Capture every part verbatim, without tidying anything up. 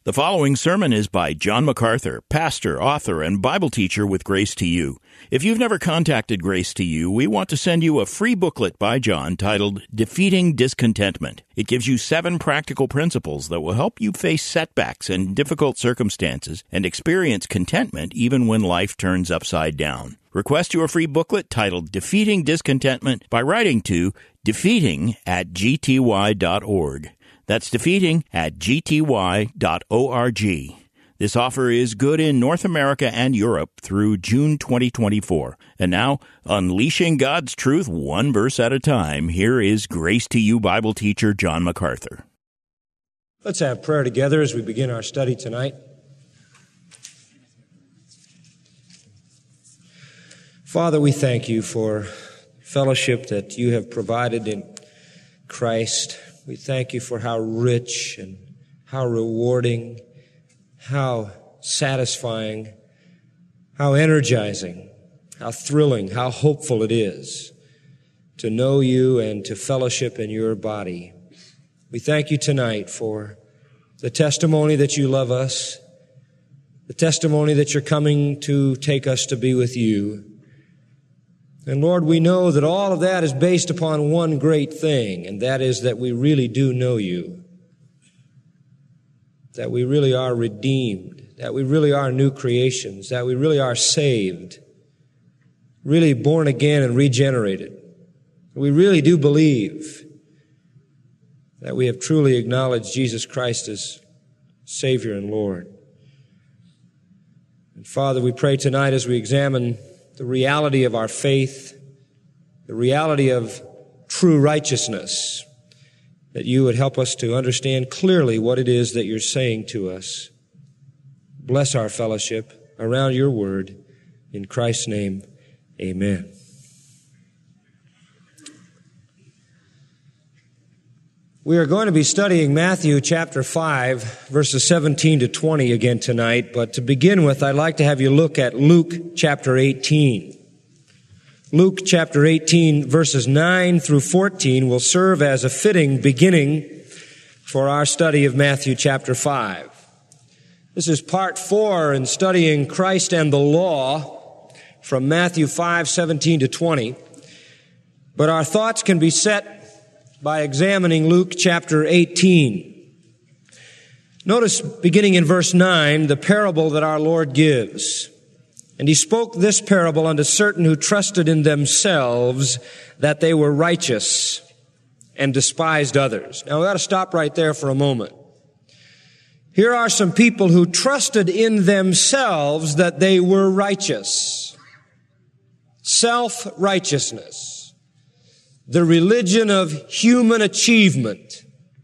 The following sermon is by John MacArthur, pastor, author, and Bible teacher with Grace to You. If you've never contacted Grace to You, we want to send you a free booklet by John titled Defeating Discontentment. It gives you seven practical principles that will help you face setbacks and difficult circumstances and experience contentment even when life turns upside down. Request your free booklet titled Defeating Discontentment by writing to defeating at g t y dot org. That's defeating at g t y dot org. This offer is good in North America and Europe through June twenty twenty-four. And now, unleashing God's truth one verse at a time, here is Grace to You Bible teacher John MacArthur. Let's have prayer together as we begin our study tonight. Father, we thank you for fellowship that you have provided in Christ. We thank you for how rich and how rewarding, how satisfying, how energizing, how thrilling, how hopeful it is to know you and to fellowship in your body. We thank you tonight for the testimony that you love us, the testimony that you're coming to take us to be with you. And Lord, we know that all of that is based upon one great thing, and that is that we really do know you, that we really are redeemed, that we really are new creations, that we really are saved, really born again and regenerated. We really do believe that we have truly acknowledged Jesus Christ as Savior and Lord. And Father, we pray tonight as we examine the reality of our faith, the reality of true righteousness, that you would help us to understand clearly what it is that you're saying to us. Bless our fellowship around your word. In Christ's name, amen. We are going to be studying Matthew chapter five, verses seventeen to twenty again tonight, but to begin with, I'd like to have you look at Luke chapter eighteen. Luke chapter eighteen, verses nine through fourteen will serve as a fitting beginning for our study of Matthew chapter five. This is part four in studying Christ and the law from Matthew five, seventeen to twenty, but our thoughts can be set by examining Luke chapter eighteen. Notice, beginning in verse nine, the parable that our Lord gives. And he spoke this parable unto certain who trusted in themselves that they were righteous and despised others. Now, we've got to stop right there for a moment. Here are some people who trusted in themselves that they were righteous. Self-righteousness. The religion of human achievement.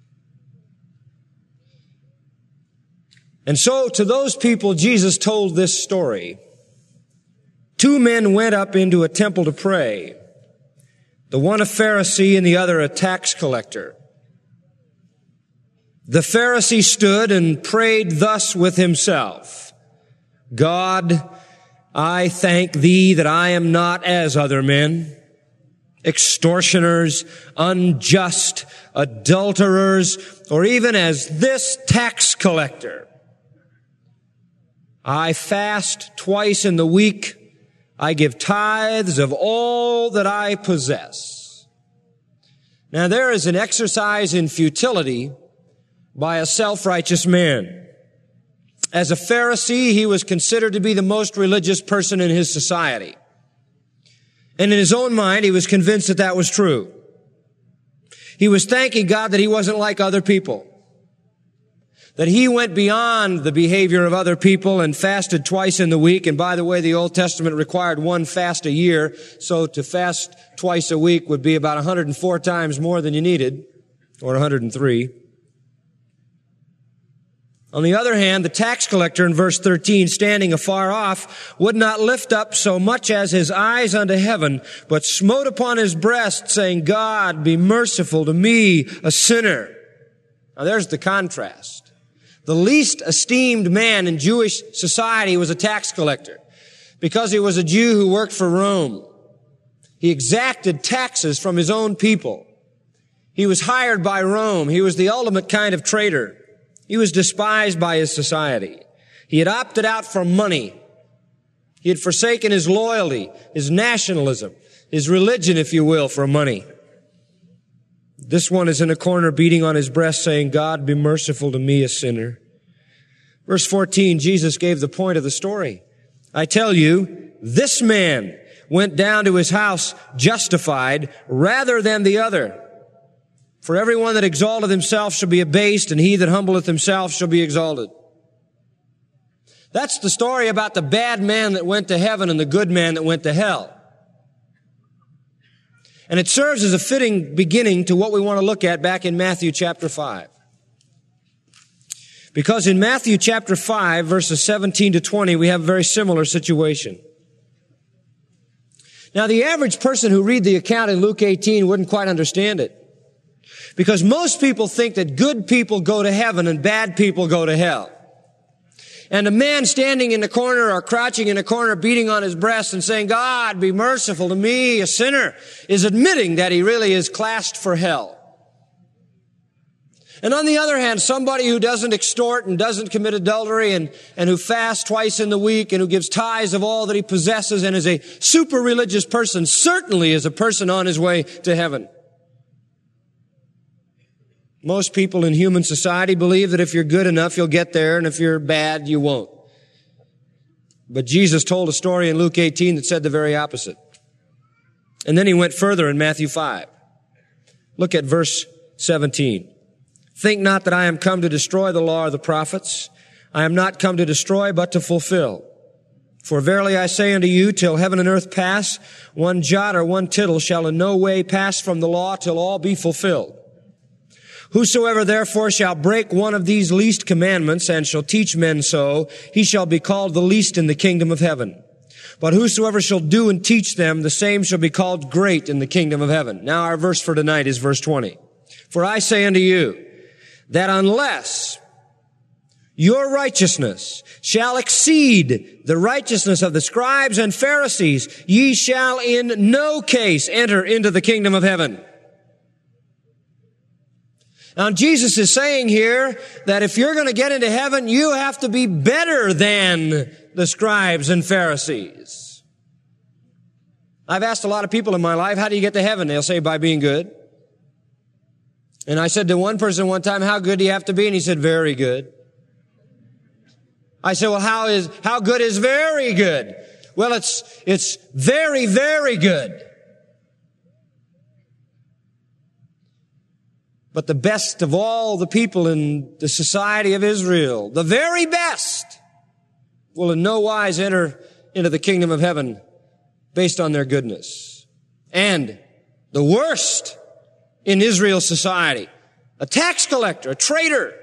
And so to those people, Jesus told this story. Two men went up into a temple to pray. The one a Pharisee and the other a tax collector. The Pharisee stood and prayed thus with himself. God, I thank thee that I am not as other men, extortioners, unjust, adulterers, or even as this tax collector. I fast twice in the week. I give tithes of all that I possess. Now there is an exercise in futility by a self-righteous man. As a Pharisee, he was considered to be the most religious person in his society. And in his own mind, he was convinced that that was true. He was thanking God that he wasn't like other people. That he went beyond the behavior of other people and fasted twice in the week. And by the way, the Old Testament required one fast a year. So to fast twice a week would be about one hundred four times more than you needed, or one hundred three. On the other hand, the tax collector in verse thirteen, standing afar off, would not lift up so much as his eyes unto heaven, but smote upon his breast, saying, God, be merciful to me, a sinner. Now there's the contrast. The least esteemed man in Jewish society was a tax collector because he was a Jew who worked for Rome. He exacted taxes from his own people. He was hired by Rome. He was the ultimate kind of traitor. He was despised by his society. He had opted out for money. He had forsaken his loyalty, his nationalism, his religion, if you will, for money. This one is in a corner beating on his breast saying, God, be merciful to me, a sinner. Verse fourteen, Jesus gave the point of the story. I tell you, this man went down to his house justified rather than the other. For everyone that exalteth himself shall be abased, and he that humbleth himself shall be exalted. That's the story about the bad man that went to heaven and the good man that went to hell. And it serves as a fitting beginning to what we want to look at back in Matthew chapter five. Because in Matthew chapter five, verses seventeen to twenty, we have a very similar situation. Now, the average person who read the account in Luke eighteen wouldn't quite understand it. Because most people think that good people go to heaven and bad people go to hell. And a man standing in the corner or crouching in a corner beating on his breast and saying, God, be merciful to me, a sinner, is admitting that he really is classed for hell. And on the other hand, somebody who doesn't extort and doesn't commit adultery and, and who fasts twice in the week and who gives tithes of all that he possesses and is a super religious person certainly is a person on his way to heaven. Most people in human society believe that if you're good enough, you'll get there, and if you're bad, you won't. But Jesus told a story in Luke eighteen that said the very opposite. And then he went further in Matthew five. Look at verse seventeen. Think not that I am come to destroy the law or the prophets. I am not come to destroy, but to fulfill. For verily I say unto you, till heaven and earth pass, one jot or one tittle shall in no way pass from the law till all be fulfilled. Whosoever therefore shall break one of these least commandments and shall teach men so, he shall be called the least in the kingdom of heaven. But whosoever shall do and teach them, the same shall be called great in the kingdom of heaven. Now our verse for tonight is verse twenty. For I say unto you, that unless your righteousness shall exceed the righteousness of the scribes and Pharisees, ye shall in no case enter into the kingdom of heaven. Now, Jesus is saying here that if you're going to get into heaven, you have to be better than the scribes and Pharisees. I've asked a lot of people in my life, how do you get to heaven? They'll say, by being good. And I said to one person one time, how good do you have to be? And he said, very good. I said, well, how is, how good is very good? Well, it's, it's very, very good. But the best of all the people in the society of Israel, the very best, will in no wise enter into the kingdom of heaven based on their goodness. And the worst in Israel's society, a tax collector, a traitor,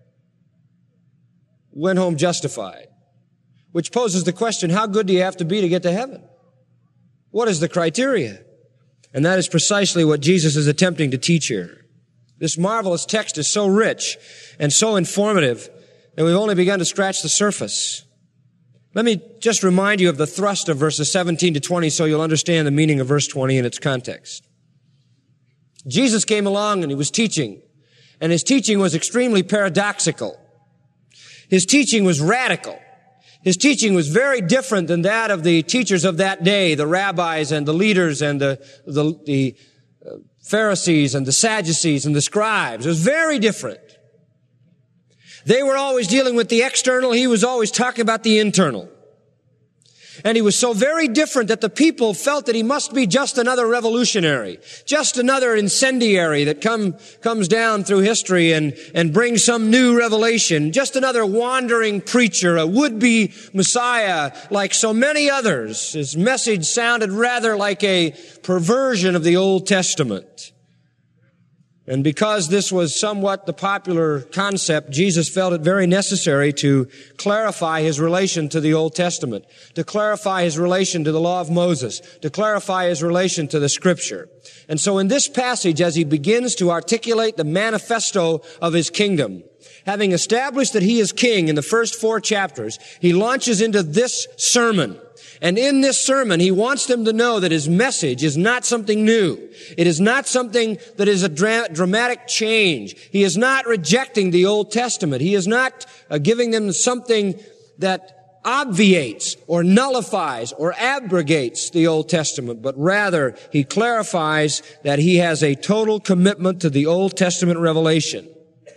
went home justified. Which poses the question, how good do you have to be to get to heaven? What is the criteria? And that is precisely what Jesus is attempting to teach here. This marvelous text is so rich and so informative that we've only begun to scratch the surface. Let me just remind you of the thrust of verses seventeen to twenty so you'll understand the meaning of verse twenty in its context. Jesus came along and he was teaching, and his teaching was extremely paradoxical. His teaching was radical. His teaching was very different than that of the teachers of that day, the rabbis and the leaders and the, the, the Pharisees and the Sadducees and the scribes. It was very different. They were always dealing with the external. He was always talking about the internal. And he was so very different that the people felt that he must be just another revolutionary, just another incendiary that come, comes down through history and, and brings some new revelation, just another wandering preacher, a would-be Messiah like so many others. His message sounded rather like a perversion of the Old Testament. And because this was somewhat the popular concept, Jesus felt it very necessary to clarify his relation to the Old Testament, to clarify his relation to the law of Moses, to clarify his relation to the Scripture. And so in this passage, as he begins to articulate the manifesto of his kingdom, having established that he is king in the first four chapters, he launches into this sermon. And in this sermon, he wants them to know that his message is not something new. It is not something that is a dra- dramatic change. He is not rejecting the Old Testament. He is not uh, giving them something that obviates or nullifies or abrogates the Old Testament, but rather he clarifies that he has a total commitment to the Old Testament revelation.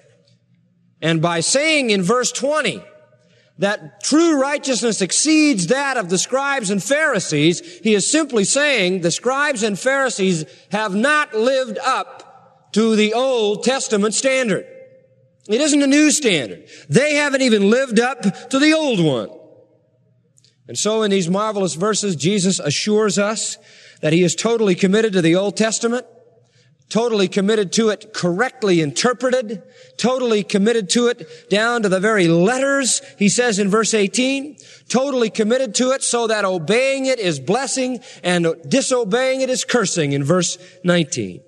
And by saying in verse twenty that true righteousness exceeds that of the scribes and Pharisees, he is simply saying the scribes and Pharisees have not lived up to the Old Testament standard. It isn't a new standard. They haven't even lived up to the old one. And so in these marvelous verses, Jesus assures us that he is totally committed to the Old Testament, totally committed to it correctly interpreted, totally committed to it down to the very letters, he says in verse eighteen, totally committed to it so that obeying it is blessing and disobeying it is cursing in verse nineteen.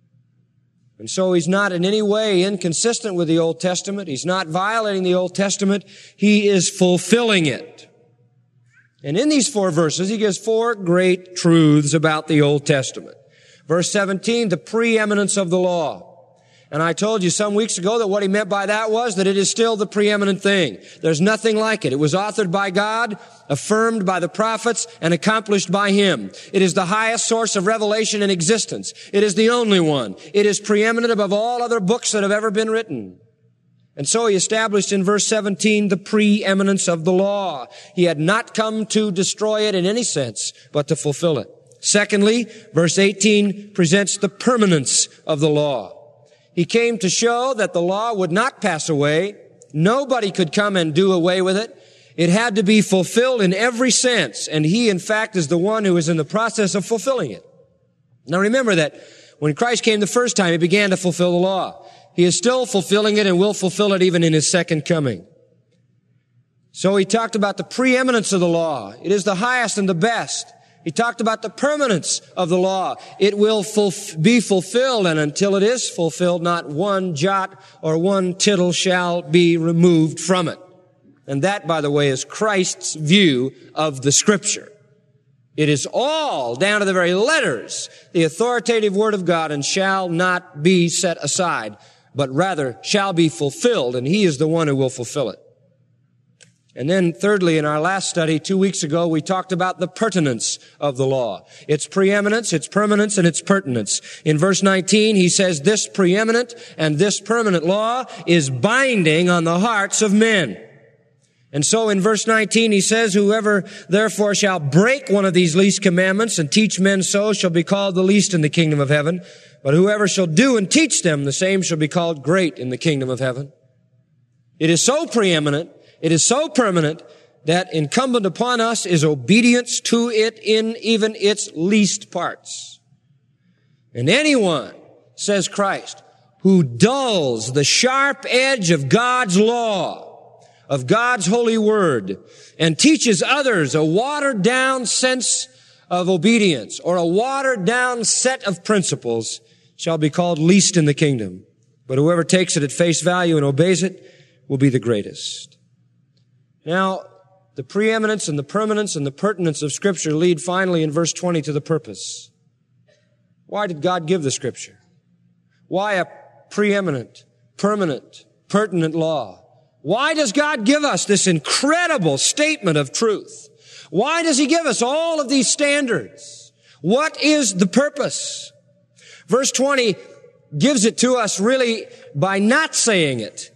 And so he's not in any way inconsistent with the Old Testament. He's not violating the Old Testament. He is fulfilling it. And in these four verses, he gives four great truths about the Old Testament. Verse seventeen, the preeminence of the law. And I told you some weeks ago that what he meant by that was that it is still the preeminent thing. There's nothing like it. It was authored by God, affirmed by the prophets, and accomplished by him. It is the highest source of revelation in existence. It is the only one. It is preeminent above all other books that have ever been written. And so he established in verse seventeen the preeminence of the law. He had not come to destroy it in any sense, but to fulfill it. Secondly, verse eighteen presents the permanence of the law. He came to show that the law would not pass away. Nobody could come and do away with it. It had to be fulfilled in every sense, and he, in fact, is the one who is in the process of fulfilling it. Now remember that when Christ came the first time, he began to fulfill the law. He is still fulfilling it and will fulfill it even in his second coming. So he talked about the preeminence of the law. It is the highest and the best. He talked about the permanence of the law. It will fulf- be fulfilled, and until it is fulfilled, not one jot or one tittle shall be removed from it. And that, by the way, is Christ's view of the Scripture. It is all, down to the very letters, the authoritative Word of God, and shall not be set aside, but rather shall be fulfilled, and he is the one who will fulfill it. And then thirdly, in our last study two weeks ago, we talked about the pertinence of the law. Its preeminence, its permanence, and its pertinence. In verse nineteen, he says, this preeminent and this permanent law is binding on the hearts of men. And so in verse nineteen, he says, whoever therefore shall break one of these least commandments and teach men so shall be called the least in the kingdom of heaven. But whoever shall do and teach them, the same shall be called great in the kingdom of heaven. It is so preeminent, it is so permanent, that incumbent upon us is obedience to it in even its least parts. And anyone, says Christ, who dulls the sharp edge of God's law, of God's holy word, and teaches others a watered-down sense of obedience or a watered-down set of principles, shall be called least in the kingdom. But whoever takes it at face value and obeys it will be the greatest. Now, the preeminence and the permanence and the pertinence of Scripture lead finally in verse twenty to the purpose. Why did God give the Scripture? Why a preeminent, permanent, pertinent law? Why does God give us this incredible statement of truth? Why does he give us all of these standards? What is the purpose? Verse twenty gives it to us really by not saying it,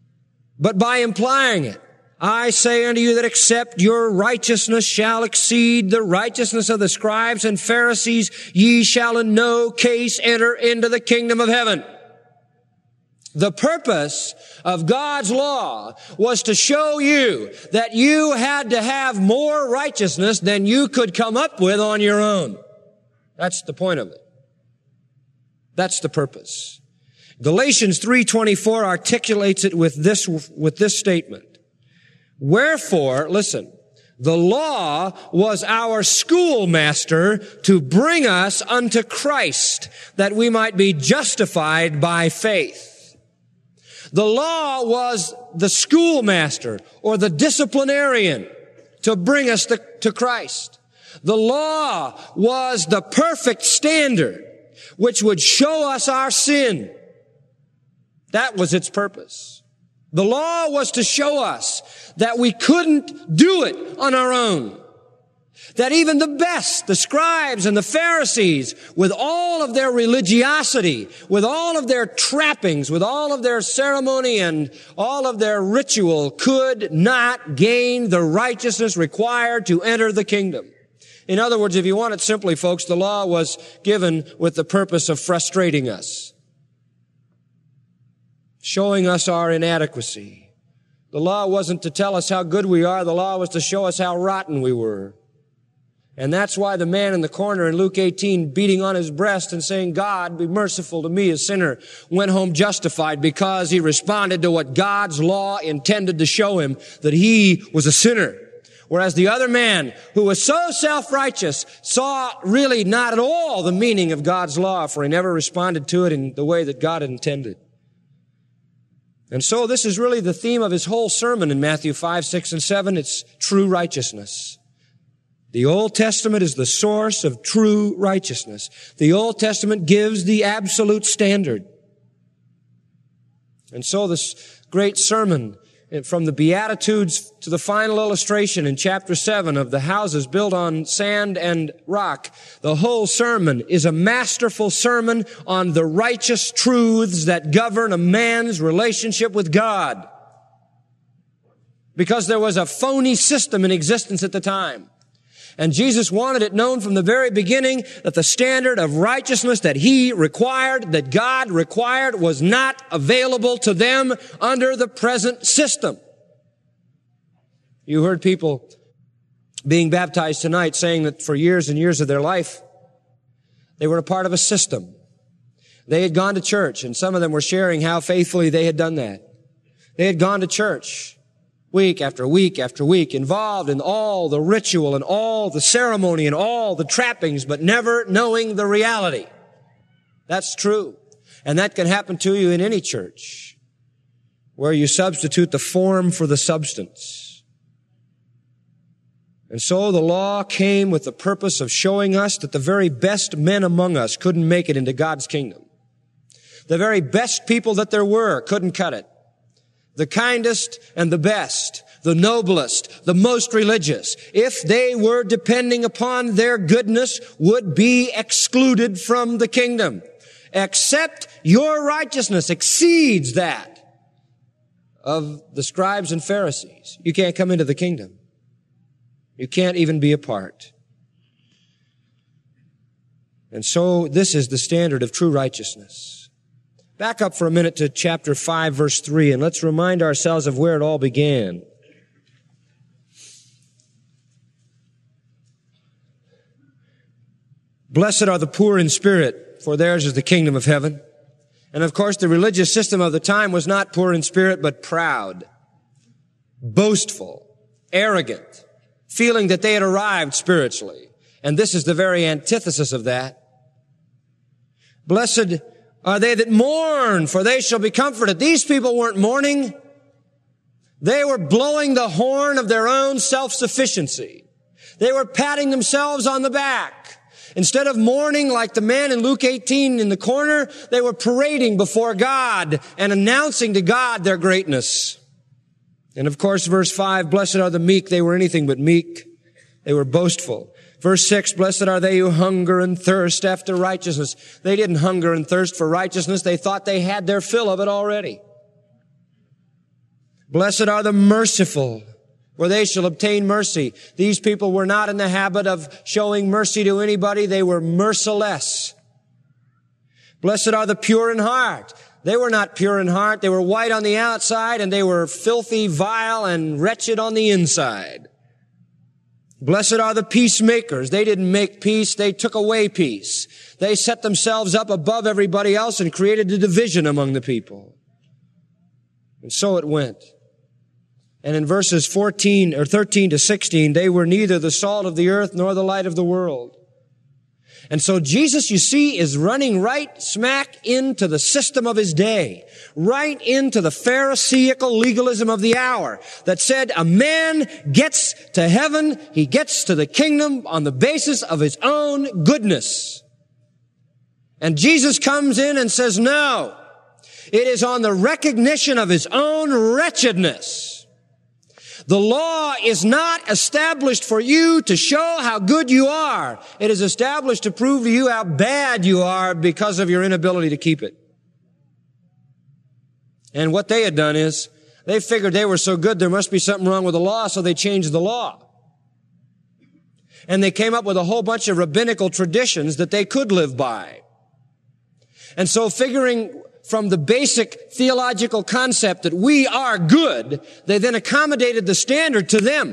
but by implying it. I say unto you that except your righteousness shall exceed the righteousness of the scribes and Pharisees, ye shall in no case enter into the kingdom of heaven. The purpose of God's law was to show you that you had to have more righteousness than you could come up with on your own. That's the point of it. That's the purpose. Galatians three twenty-four articulates it with this, with this statement. Wherefore, listen, the law was our schoolmaster to bring us unto Christ, that we might be justified by faith. The law was the schoolmaster or the disciplinarian to bring us to, to Christ. The law was the perfect standard which would show us our sin. That was its purpose. The law was to show us that we couldn't do it on our own. That even the best, the scribes and the Pharisees, with all of their religiosity, with all of their trappings, with all of their ceremony and all of their ritual, could not gain the righteousness required to enter the kingdom. In other words, if you want it simply, folks, the law was given with the purpose of frustrating us, showing us our inadequacy. The law wasn't to tell us how good we are. The law was to show us how rotten we were. And that's why the man in the corner in Luke eighteen, beating on his breast and saying, God, be merciful to me, a sinner, went home justified, because he responded to what God's law intended to show him, that he was a sinner. Whereas the other man, who was so self-righteous, saw really not at all the meaning of God's law, for he never responded to it in the way that God had intended. And so this is really the theme of his whole sermon in Matthew five, six, and seven. It's true righteousness. The Old Testament is the source of true righteousness. The Old Testament gives the absolute standard. And so this great sermon, from the Beatitudes to the final illustration in chapter seven of the houses built on sand and rock, the whole sermon is a masterful sermon on the righteous truths that govern a man's relationship with God. Because there was a phony system in existence at the time. And Jesus wanted it known from the very beginning that the standard of righteousness that He required, that God required, was not available to them under the present system. You heard people being baptized tonight saying that for years and years of their life, they were a part of a system. They had gone to church, and some of them were sharing how faithfully they had done that. They had gone to church week after week after week, involved in all the ritual and all the ceremony and all the trappings, but never knowing the reality. That's true. And that can happen to you in any church, where you substitute the form for the substance. And so the law came with the purpose of showing us that the very best men among us couldn't make it into God's kingdom. The very best people that there were couldn't cut it. The kindest and the best, the noblest, the most religious, if they were depending upon their goodness, would be excluded from the kingdom. Except your righteousness exceeds that of the scribes and Pharisees. You can't come into the kingdom. You can't even be a part. And so this is the standard of true righteousness. Back up for a minute to chapter five, verse three, and let's remind ourselves of where it all began. Blessed are the poor in spirit, for theirs is the kingdom of heaven. And of course, the religious system of the time was not poor in spirit, but proud, boastful, arrogant, feeling that they had arrived spiritually. And this is the very antithesis of that. Blessed are they that mourn, for they shall be comforted. These people weren't mourning. They were blowing the horn of their own self-sufficiency. They were patting themselves on the back. Instead of mourning like the man in Luke eighteen in the corner, they were parading before God and announcing to God their greatness. And of course, verse five, blessed are the meek. They were anything but meek. They were boastful. Verse six, blessed are they who hunger and thirst after righteousness. They didn't hunger and thirst for righteousness. They thought they had their fill of it already. Blessed are the merciful, for they shall obtain mercy. These people were not in the habit of showing mercy to anybody. They were merciless. Blessed are the pure in heart. They were not pure in heart. They were white on the outside, and they were filthy, vile, and wretched on the inside. Blessed are the peacemakers. They didn't make peace. They took away peace. They set themselves up above everybody else and created a division among the people. And so it went. And in verses fourteen or thirteen to sixteen, they were neither the salt of the earth nor the light of the world. And so Jesus, you see, is running right smack into the system of his day, right into the Pharisaical legalism of the hour that said a man gets to heaven, he gets to the kingdom on the basis of his own goodness. And Jesus comes in and says, no, it is on the recognition of his own wretchedness. The law is not established for you to show how good you are. It is established to prove to you how bad you are because of your inability to keep it. And what they had done is, they figured they were so good there must be something wrong with the law, so they changed the law. And they came up with a whole bunch of rabbinical traditions that they could live by. And so figuring from the basic theological concept that we are good, they then accommodated the standard to them.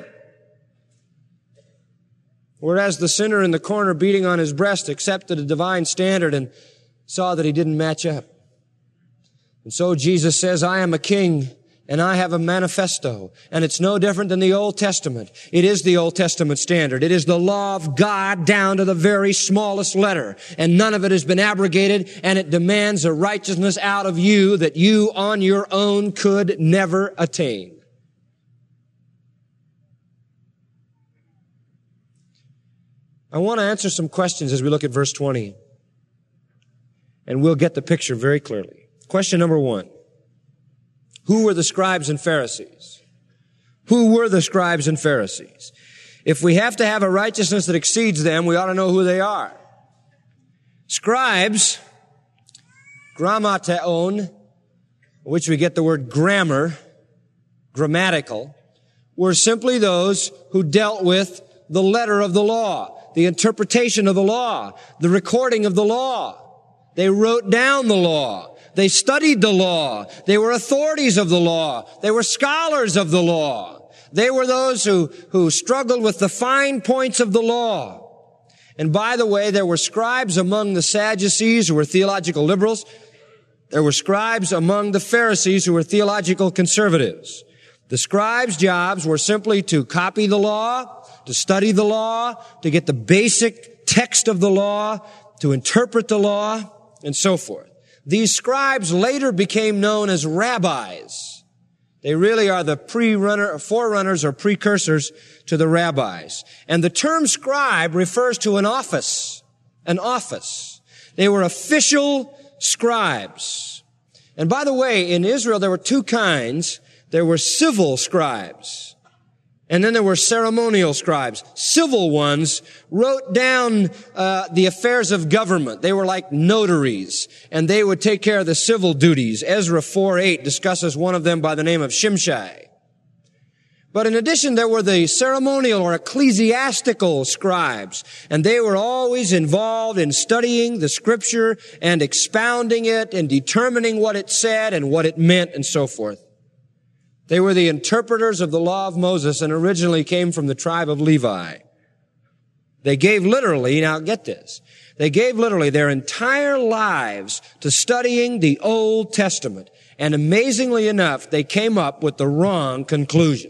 Whereas the sinner in the corner beating on his breast accepted a divine standard and saw that he didn't match up. And so Jesus says, I am a king and I have a manifesto. And it's no different than the Old Testament. It is the Old Testament standard. It is the law of God down to the very smallest letter. And none of it has been abrogated, and it demands a righteousness out of you that you on your own could never attain. I want to answer some questions as we look at verse twenty. And we'll get the picture very clearly. Question number one. Who were the scribes and Pharisees? Who were the scribes and Pharisees? If we have to have a righteousness that exceeds them, we ought to know who they are. Scribes, grammateon, which we get the word grammar, grammatical, were simply those who dealt with the letter of the law, the interpretation of the law, the recording of the law. They wrote down the law. They studied the law. They were authorities of the law. They were scholars of the law. They were those who, who struggled with the fine points of the law. And by the way, there were scribes among the Sadducees who were theological liberals. There were scribes among the Pharisees who were theological conservatives. The scribes' jobs were simply to copy the law, to study the law, to get the basic text of the law, to interpret the law, and so forth. These scribes later became known as rabbis. They really are the pre-runner, forerunners or precursors to the rabbis. And the term scribe refers to an office, an office. They were official scribes. And by the way, in Israel there were two kinds. There were civil scribes. And then there were ceremonial scribes. Civil ones wrote down uh, the affairs of government. They were like notaries, and they would take care of the civil duties. Ezra four eight discusses one of them by the name of Shimshai. But in addition, there were the ceremonial or ecclesiastical scribes, and they were always involved in studying the Scripture and expounding it and determining what it said and what it meant and so forth. They were the interpreters of the law of Moses and originally came from the tribe of Levi. They gave literally, now get this, they gave literally their entire lives to studying the Old Testament. And amazingly enough, they came up with the wrong conclusions.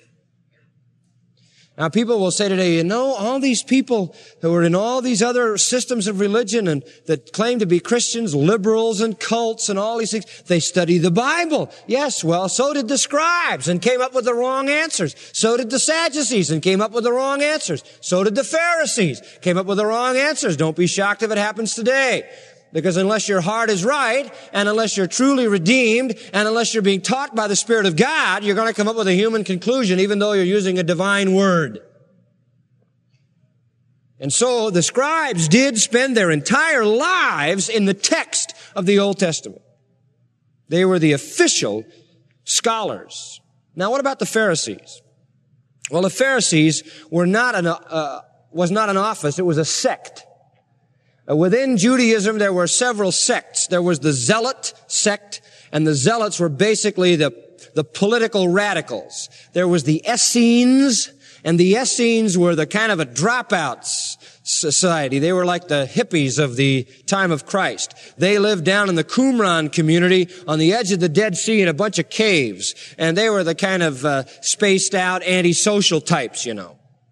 Now people will say today, you know, all these people who are in all these other systems of religion and that claim to be Christians, liberals and cults and all these things, they study the Bible. Yes, well, so did the scribes and came up with the wrong answers. So did the Sadducees and came up with the wrong answers. So did the Pharisees, came up with the wrong answers. Don't be shocked if it happens today. Because unless your heart is right, and unless you're truly redeemed, and unless you're being taught by the Spirit of God, you're going to come up with a human conclusion, even though you're using a divine word. And so the scribes did spend their entire lives in the text of the Old Testament. They were the official scholars. Now, what about the Pharisees? Well, the Pharisees were not an, uh, was not an office, it was a sect. Within Judaism, there were several sects. There was the Zealot sect, and the Zealots were basically the, the political radicals. There was the Essenes, and the Essenes were the kind of a dropouts society. They were like the hippies of the time of Christ. They lived down in the Qumran community on the edge of the Dead Sea in a bunch of caves, and they were the kind of uh, spaced out antisocial types, you know.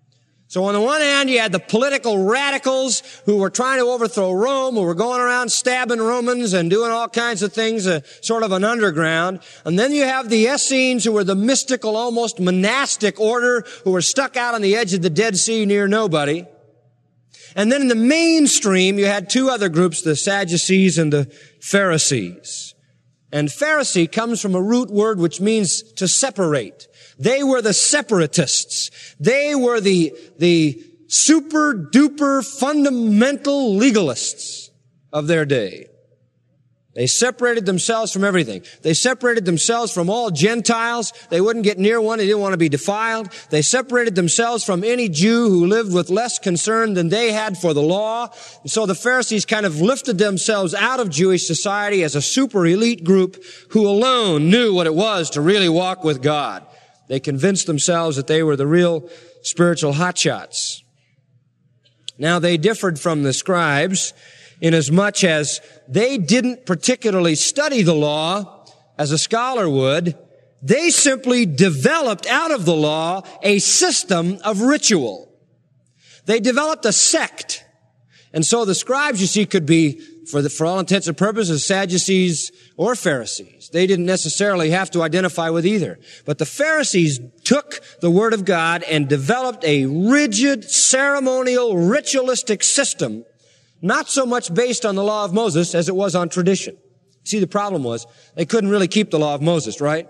So on the one hand, you had the political radicals who were trying to overthrow Rome, who were going around stabbing Romans and doing all kinds of things, uh, sort of an underground. And then you have the Essenes, who were the mystical, almost monastic order, who were stuck out on the edge of the Dead Sea near nobody. And then in the mainstream, you had two other groups, the Sadducees and the Pharisees. And Pharisee comes from a root word which means to separate. They were the separatists. They were the, the super duper fundamental legalists of their day. They separated themselves from everything. They separated themselves from all Gentiles. They wouldn't get near one. They didn't want to be defiled. They separated themselves from any Jew who lived with less concern than they had for the law. And so the Pharisees kind of lifted themselves out of Jewish society as a super elite group who alone knew what it was to really walk with God. They convinced themselves that they were the real spiritual hotshots. Now, they differed from the scribes inasmuch as they didn't particularly study the law as a scholar would. They simply developed out of the law a system of ritual. They developed a sect. And so the scribes, you see, could be, for the, for all intents and purposes, Sadducees or Pharisees. They didn't necessarily have to identify with either. But the Pharisees took the Word of God and developed a rigid, ceremonial, ritualistic system, not so much based on the law of Moses as it was on tradition. See, the problem was they couldn't really keep the law of Moses, right?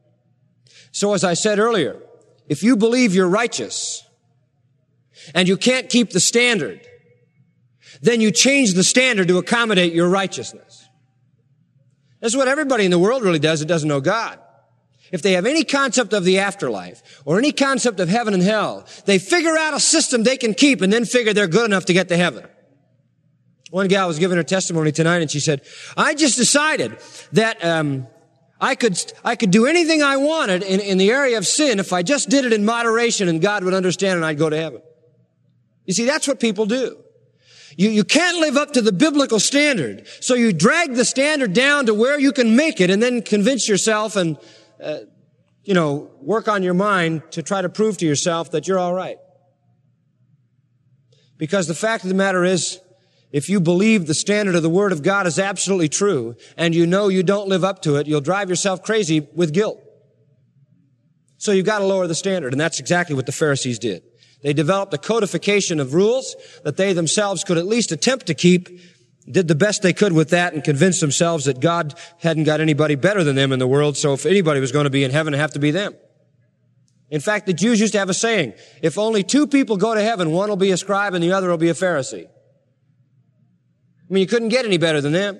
So as I said earlier, if you believe you're righteous and you can't keep the standard, then you change the standard to accommodate your righteousness. That's what everybody in the world really does that doesn't know God. If they have any concept of the afterlife or any concept of heaven and hell, they figure out a system they can keep and then figure they're good enough to get to heaven. One gal was giving her testimony tonight and she said, I just decided that um I could I could do anything I wanted in, in the area of sin if I just did it in moderation and God would understand and I'd go to heaven. You see, that's what people do. You, you can't live up to the biblical standard. So you drag the standard down to where you can make it and then convince yourself and, uh, you know, work on your mind to try to prove to yourself that you're all right. Because the fact of the matter is, if you believe the standard of the Word of God is absolutely true and you know you don't live up to it, you'll drive yourself crazy with guilt. So you've got to lower the standard, and that's exactly what the Pharisees did. They developed a codification of rules that they themselves could at least attempt to keep, did the best they could with that, and convinced themselves that God hadn't got anybody better than them in the world, so if anybody was going to be in heaven, it'd have to be them. In fact, the Jews used to have a saying, if only two people go to heaven, one will be a scribe and the other will be a Pharisee. I mean, you couldn't get any better than them.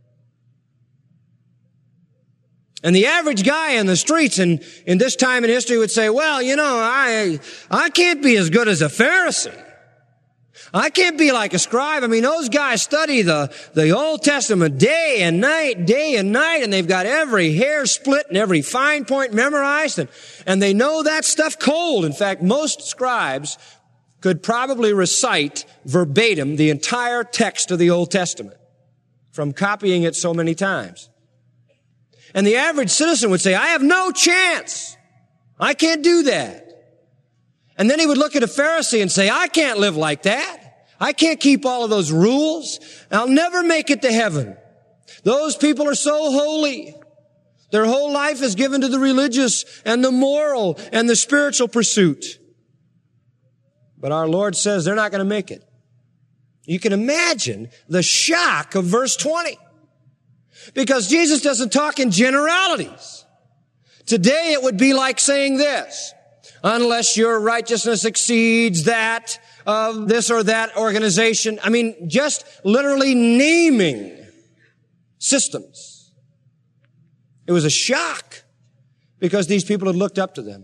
And the average guy in the streets in, in this time in history would say, well, you know, I, I can't be as good as a Pharisee. I can't be like a scribe. I mean, those guys study the, the Old Testament day and night, day and night, and they've got every hair split and every fine point memorized, and, and they know that stuff cold. In fact, most scribes could probably recite verbatim the entire text of the Old Testament from copying it so many times. And the average citizen would say, I have no chance. I can't do that. And then he would look at a Pharisee and say, I can't live like that. I can't keep all of those rules. I'll never make it to heaven. Those people are so holy. Their whole life is given to the religious and the moral and the spiritual pursuit. But our Lord says they're not going to make it. You can imagine the shock of verse twenty. Because Jesus doesn't talk in generalities. Today it would be like saying this, unless your righteousness exceeds that of this or that organization. I mean, just literally naming systems. It was a shock because these people had looked up to them.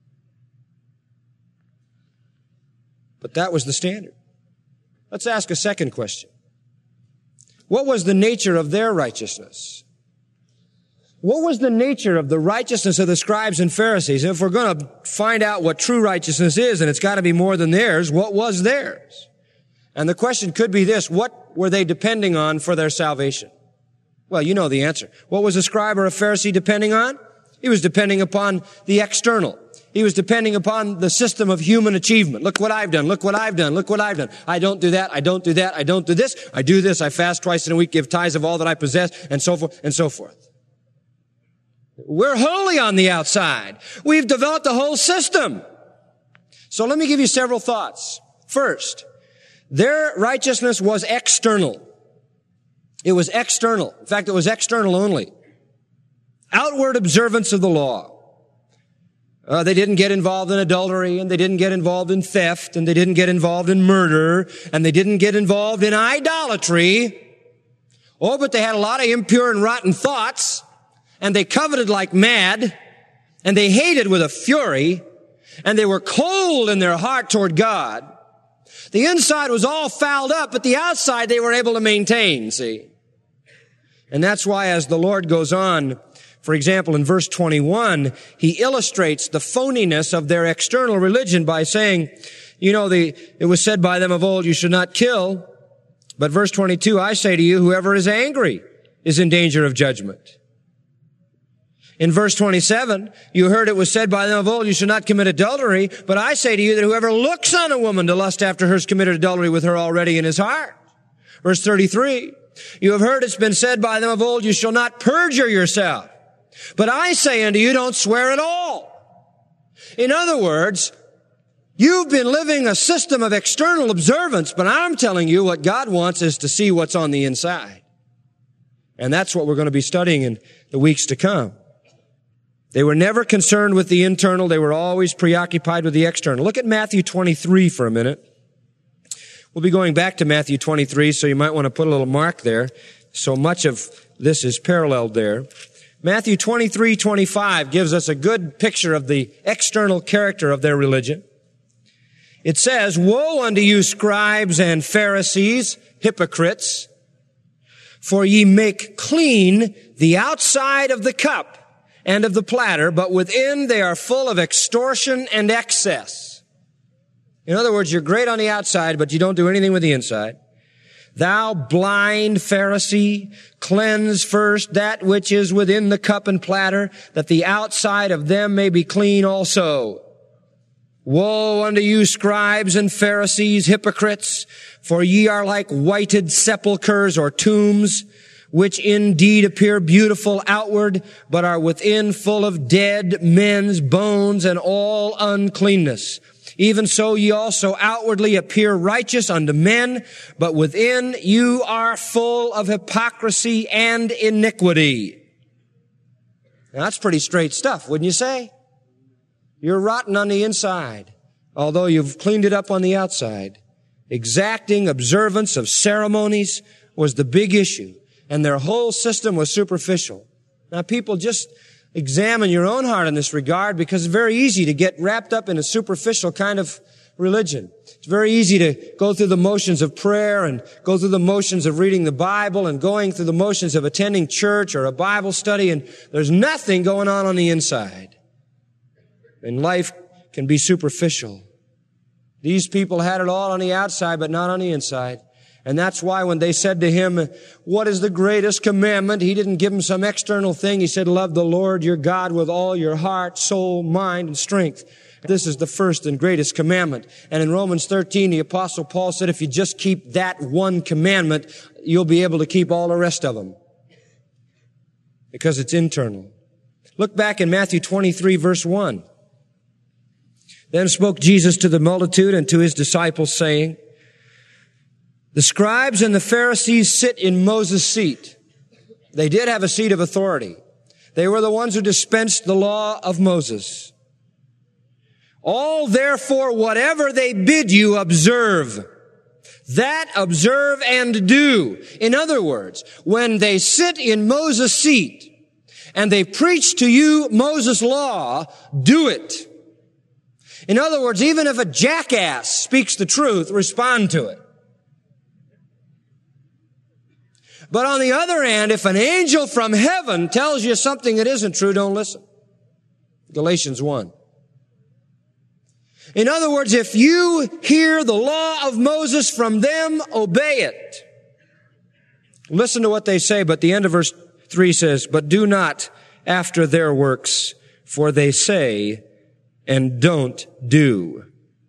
But that was the standard. Let's ask a second question. What was the nature of their righteousness? What was the nature of the righteousness of the scribes and Pharisees? If we're going to find out what true righteousness is, and it's got to be more than theirs, what was theirs? And the question could be this, what were they depending on for their salvation? Well, you know the answer. What was a scribe or a Pharisee depending on? He was depending upon the external. He was depending upon the system of human achievement. Look what I've done. Look what I've done. Look what I've done. I don't do that. I don't do that. I don't do this. I do this. I fast twice in a week, give tithes of all that I possess, and so forth, and so forth. We're holy on the outside. We've developed a whole system. So let me give you several thoughts. First, their righteousness was external. It was external. In fact, it was external only. Outward observance of the law. Uh, they didn't get involved in adultery, and they didn't get involved in theft, and they didn't get involved in murder, and they didn't get involved in idolatry. Oh, but they had a lot of impure and rotten thoughts, and they coveted like mad, and they hated with a fury, and they were cold in their heart toward God. The inside was all fouled up, but the outside they were able to maintain, see. And that's why as the Lord goes on, for example, in verse twenty-one, he illustrates the phoniness of their external religion by saying, you know, the, it was said by them of old, you should not kill. But verse twenty-two, I say to you, whoever is angry is in danger of judgment. In verse twenty-seven, you heard it was said by them of old, you should not commit adultery. But I say to you that whoever looks on a woman to lust after her has committed adultery with her already in his heart. Verse thirty-three, you have heard it's been said by them of old, you shall not perjure yourself. But I say unto you, don't swear at all. In other words, you've been living a system of external observance, but I'm telling you what God wants is to see what's on the inside. And that's what we're going to be studying in the weeks to come. They were never concerned with the internal. They were always preoccupied with the external. Look at Matthew twenty-three for a minute. We'll be going back to Matthew twenty-three, so you might want to put a little mark there. So much of this is paralleled there. Matthew twenty-three twenty-five gives us a good picture of the external character of their religion. It says, woe unto you, scribes and Pharisees, hypocrites, for ye make clean the outside of the cup and of the platter, but within they are full of extortion and excess. In other words, you're great on the outside, but you don't do anything with the inside. Thou blind Pharisee, cleanse first that which is within the cup and platter, that the outside of them may be clean also. Woe unto you, scribes and Pharisees, hypocrites, for ye are like whited sepulchres or tombs, which indeed appear beautiful outward, but are within full of dead men's bones and all uncleanness. Even so ye also outwardly appear righteous unto men, but within you are full of hypocrisy and iniquity. Now that's pretty straight stuff, wouldn't you say? You're rotten on the inside, although you've cleaned it up on the outside. Exacting observance of ceremonies was the big issue, and their whole system was superficial. Now people, just examine your own heart in this regard, because it's very easy to get wrapped up in a superficial kind of religion. It's very easy to go through the motions of prayer and go through the motions of reading the Bible and going through the motions of attending church or a Bible study, and there's nothing going on on the inside. And life can be superficial. These people had it all on the outside, but not on the inside. And that's why when they said to him, what is the greatest commandment? He didn't give them some external thing. He said, love the Lord your God with all your heart, soul, mind, and strength. This is the first and greatest commandment. And in Romans thirteen, the Apostle Paul said, if you just keep that one commandment, you'll be able to keep all the rest of them. Because it's internal. Look back in Matthew twenty-three, verse one. Then spoke Jesus to the multitude and to his disciples, saying, the scribes and the Pharisees sit in Moses' seat. They did have a seat of authority. They were the ones who dispensed the law of Moses. All therefore, whatever they bid you, observe. That observe and do. In other words, when they sit in Moses' seat and they preach to you Moses' law, do it. In other words, even if a jackass speaks the truth, respond to it. But on the other hand, if an angel from heaven tells you something that isn't true, don't listen. Galatians one. In other words, if you hear the law of Moses from them, obey it. Listen to what they say, but the end of verse three says, but do not after their works, for they say and don't do.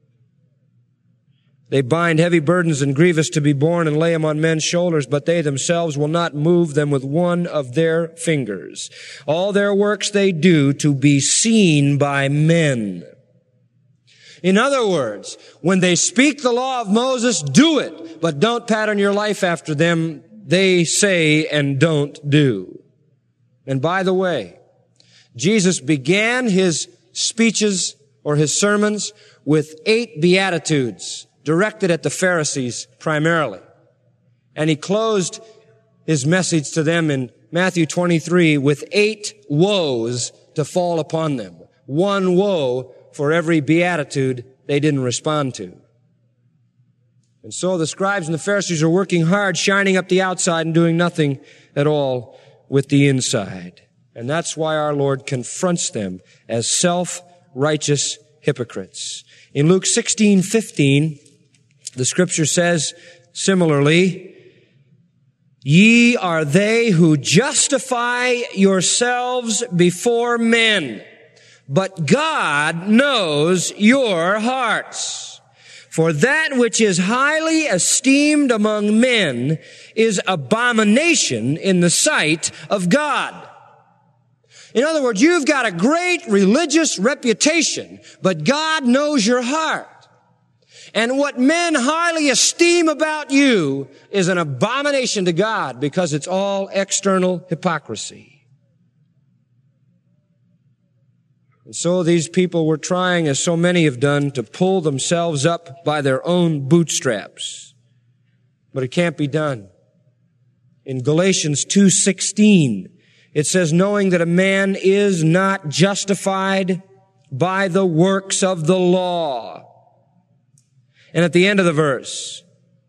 They bind heavy burdens and grievous to be borne and lay them on men's shoulders, but they themselves will not move them with one of their fingers. All their works they do to be seen by men. In other words, when they speak the law of Moses, do it, but don't pattern your life after them. They say and don't do. And by the way, Jesus began his speeches or his sermons with eight beatitudes directed at the Pharisees primarily. And he closed his message to them in Matthew twenty-three with eight woes to fall upon them. One woe for every beatitude they didn't respond to. And so the scribes and the Pharisees are working hard, shining up the outside and doing nothing at all with the inside. And that's why our Lord confronts them as self-righteous hypocrites. In Luke sixteen fifteen, the scripture says similarly, ye are they who justify yourselves before men, but God knows your hearts. For that which is highly esteemed among men is abomination in the sight of God. In other words, you've got a great religious reputation, but God knows your heart. And what men highly esteem about you is an abomination to God because it's all external hypocrisy. And so these people were trying, as so many have done, to pull themselves up by their own bootstraps. But it can't be done. In Galatians two sixteen, it says, knowing that a man is not justified by the works of the law. And at the end of the verse,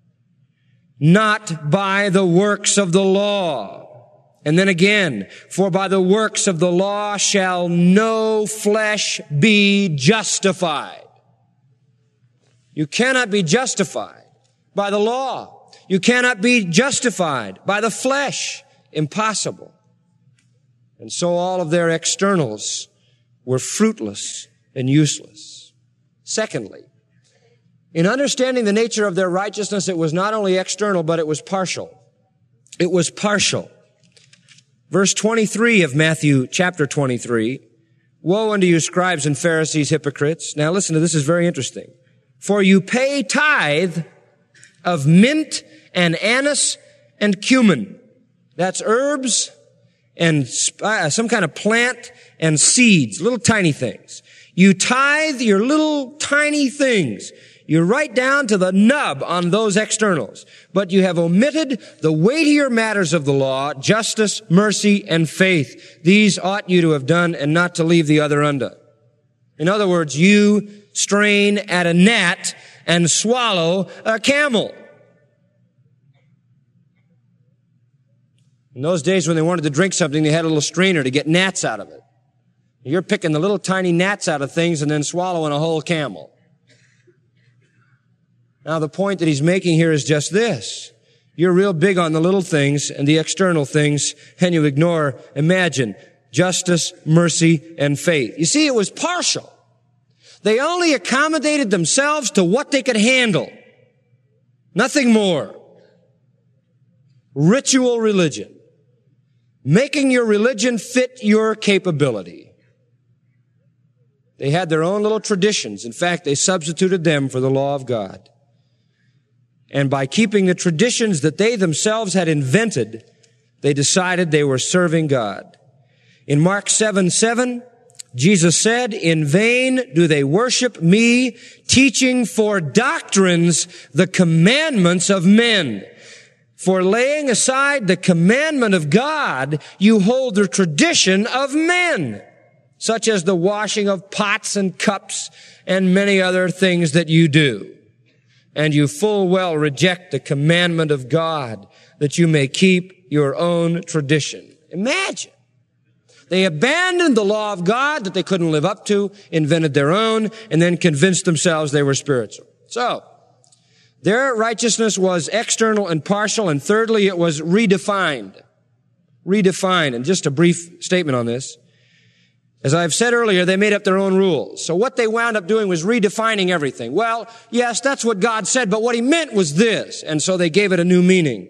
not by the works of the law. And then again, for by the works of the law shall no flesh be justified. You cannot be justified by the law. You cannot be justified by the flesh. Impossible. And so all of their externals were fruitless and useless. Secondly, in understanding the nature of their righteousness, it was not only external, but it was partial. It was partial. Verse twenty-three of Matthew chapter twenty-three, woe unto you scribes and Pharisees, hypocrites. Now listen to this, is very interesting. For you pay tithe of mint and anise and cumin. That's herbs and uh, some kind of plant and seeds, little tiny things. You tithe your little tiny things. You're right down to the nub on those externals. But you have omitted the weightier matters of the law, justice, mercy, and faith. These ought you to have done and not to leave the other undone. In other words, you strain at a gnat and swallow a camel. In those days when they wanted to drink something, they had a little strainer to get gnats out of it. You're picking the little tiny gnats out of things and then swallowing a whole camel. Now, the point that he's making here is just this. You're real big on the little things and the external things, and you ignore, imagine, justice, mercy, and faith. You see, it was partial. They only accommodated themselves to what they could handle. Nothing more. Ritual religion. Making your religion fit your capability. They had their own little traditions. In fact, they substituted them for the law of God. And by keeping the traditions that they themselves had invented, they decided they were serving God. In Mark seven seven, Jesus said, in vain do they worship me, teaching for doctrines the commandments of men. For laying aside the commandment of God, you hold the tradition of men, such as the washing of pots and cups and many other things that you do. And you full well reject the commandment of God that you may keep your own tradition. Imagine. They abandoned the law of God that they couldn't live up to, invented their own, and then convinced themselves they were spiritual. So, their righteousness was external and partial, and thirdly, it was redefined. Redefined. And just a brief statement on this. As I've said earlier, they made up their own rules. So what they wound up doing was redefining everything. Well, yes, that's what God said, but what he meant was this. And so they gave it a new meaning.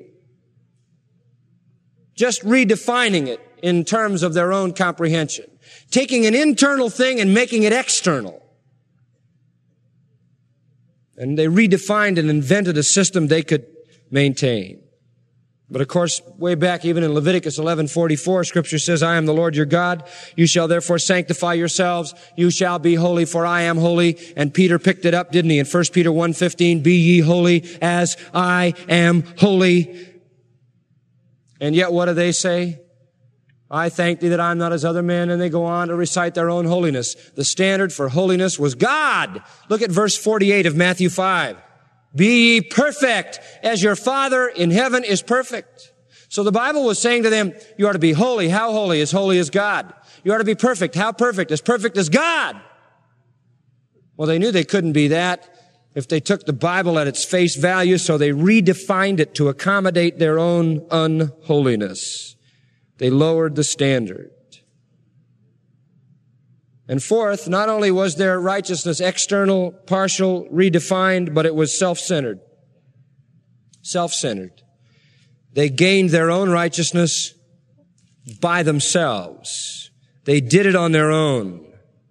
Just redefining it in terms of their own comprehension. Taking an internal thing and making it external. And they redefined and invented a system they could maintain. But of course, way back even in Leviticus eleven forty-four, Scripture says, I am the Lord your God. You shall therefore sanctify yourselves. You shall be holy, for I am holy. And Peter picked it up, didn't he? In First Peter one fifteen, be ye holy as I am holy. And yet what do they say? I thank thee that I'm not as other men. And they go on to recite their own holiness. The standard for holiness was God. Look at verse forty-eight of Matthew five. Be ye perfect as your Father in heaven is perfect. So the Bible was saying to them, you are to be holy. How holy? As holy as God. You are to be perfect. How perfect? As perfect as God. Well, they knew they couldn't be that if they took the Bible at its face value, so they redefined it to accommodate their own unholiness. They lowered the standard. And fourth, not only was their righteousness external, partial, redefined, but it was self-centered. Self-centered. They gained their own righteousness by themselves. They did it on their own.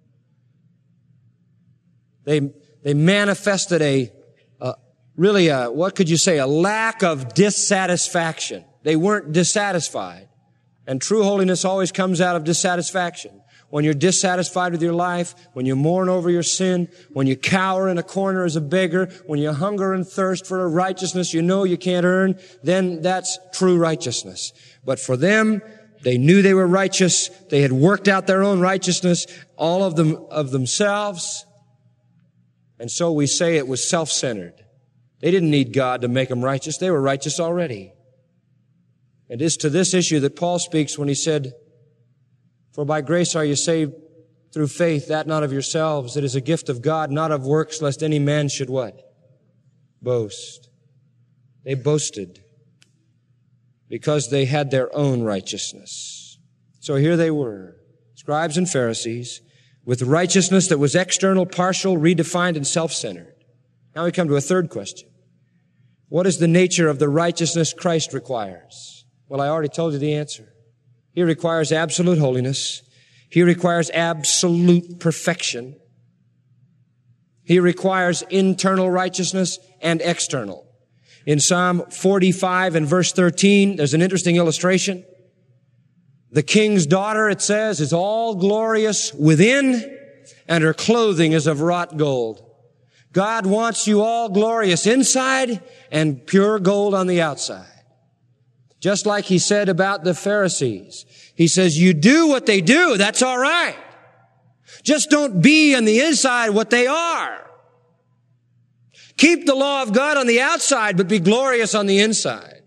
They, they manifested a, a really a, what could you say, a lack of dissatisfaction. They weren't dissatisfied. And true holiness always comes out of dissatisfaction. When you're dissatisfied with your life, when you mourn over your sin, when you cower in a corner as a beggar, when you hunger and thirst for a righteousness you know you can't earn, then that's true righteousness. But for them, they knew they were righteous. They had worked out their own righteousness, all of them of themselves. And so we say it was self-centered. They didn't need God to make them righteous. They were righteous already. It is to this issue that Paul speaks when he said, for by grace are you saved through faith, that not of yourselves. It is a gift of God, not of works, lest any man should what? Boast. They boasted because they had their own righteousness. So here they were, scribes and Pharisees, with righteousness that was external, partial, redefined, and self-centered. Now we come to a third question. What is the nature of the righteousness Christ requires? Well, I already told you the answer. He requires absolute holiness. He requires absolute perfection. He requires internal righteousness and external. In Psalm forty-five and verse thirteen, there's an interesting illustration. The king's daughter, it says, is all glorious within, and her clothing is of wrought gold. God wants you all glorious inside and pure gold on the outside. Just like he said about the Pharisees. He says, you do what they do, that's all right. Just don't be on the inside what they are. Keep the law of God on the outside, but be glorious on the inside.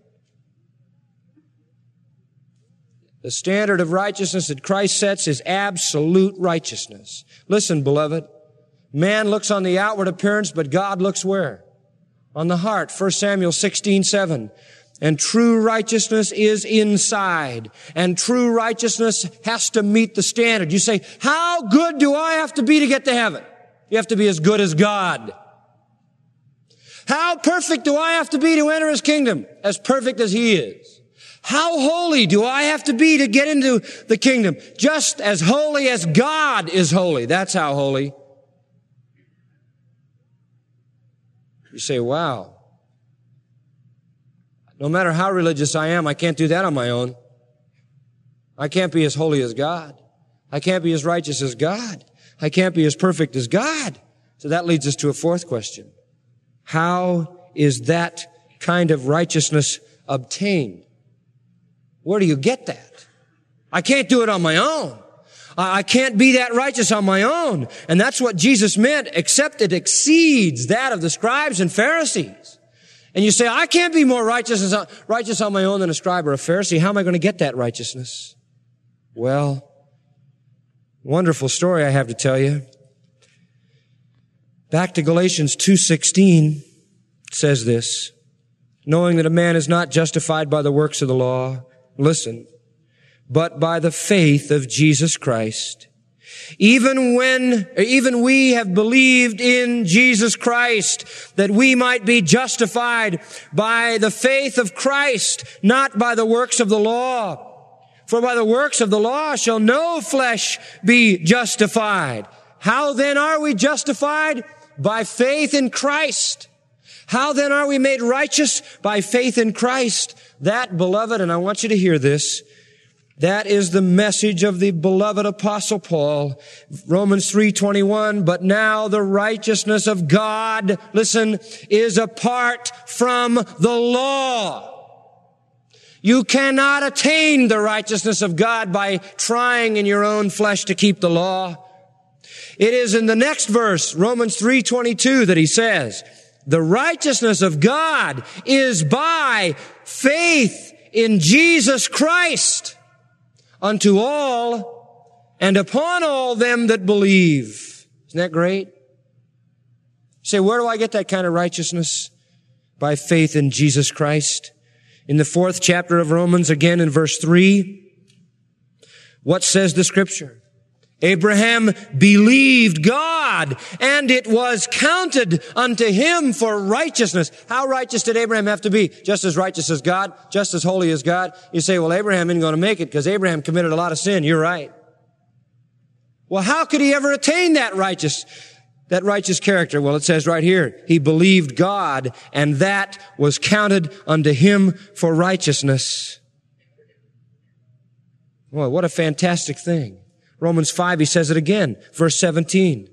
The standard of righteousness that Christ sets is absolute righteousness. Listen, beloved, man looks on the outward appearance, but God looks where? On the heart. First Samuel sixteen seven. And true righteousness is inside. And true righteousness has to meet the standard. You say, how good do I have to be to get to heaven? You have to be as good as God. How perfect do I have to be to enter His kingdom? As perfect as He is. How holy do I have to be to get into the kingdom? Just as holy as God is holy. That's how holy. You say, wow. No matter how religious I am, I can't do that on my own. I can't be as holy as God. I can't be as righteous as God. I can't be as perfect as God. So that leads us to a fourth question. How is that kind of righteousness obtained? Where do you get that? I can't do it on my own. I can't be that righteous on my own. And that's what Jesus meant, except it exceeds that of the scribes and Pharisees. And you say, I can't be more righteous, righteous on my own than a scribe or a Pharisee. How am I going to get that righteousness? Well, wonderful story I have to tell you. Back to Galatians two sixteen, it says this, knowing that a man is not justified by the works of the law, listen, but by the faith of Jesus Christ. Even when, even we have believed in Jesus Christ, that we might be justified by the faith of Christ, not by the works of the law. For by the works of the law shall no flesh be justified. How then are we justified? By faith in Christ. How then are we made righteous? By faith in Christ. That, beloved, and I want you to hear this, that is the message of the beloved Apostle Paul. Romans three twenty-one, but now the righteousness of God, listen, is apart from the law. You cannot attain the righteousness of God by trying in your own flesh to keep the law. It is in the next verse, Romans three twenty-two, that he says, the righteousness of God is by faith in Jesus Christ unto all and upon all them that believe. Isn't that great? You say, where do I get that kind of righteousness? By faith in Jesus Christ. In the fourth chapter of Romans, again in verse three, what says the Scripture? Abraham believed God, and it was counted unto him for righteousness. How righteous did Abraham have to be? Just as righteous as God, just as holy as God. You say, well, Abraham isn't going to make it because Abraham committed a lot of sin. You're right. Well, how could he ever attain that righteous, that righteous character? Well, it says right here, he believed God, and that was counted unto him for righteousness. Well, what a fantastic thing. Romans five, he says it again, verse seventeen.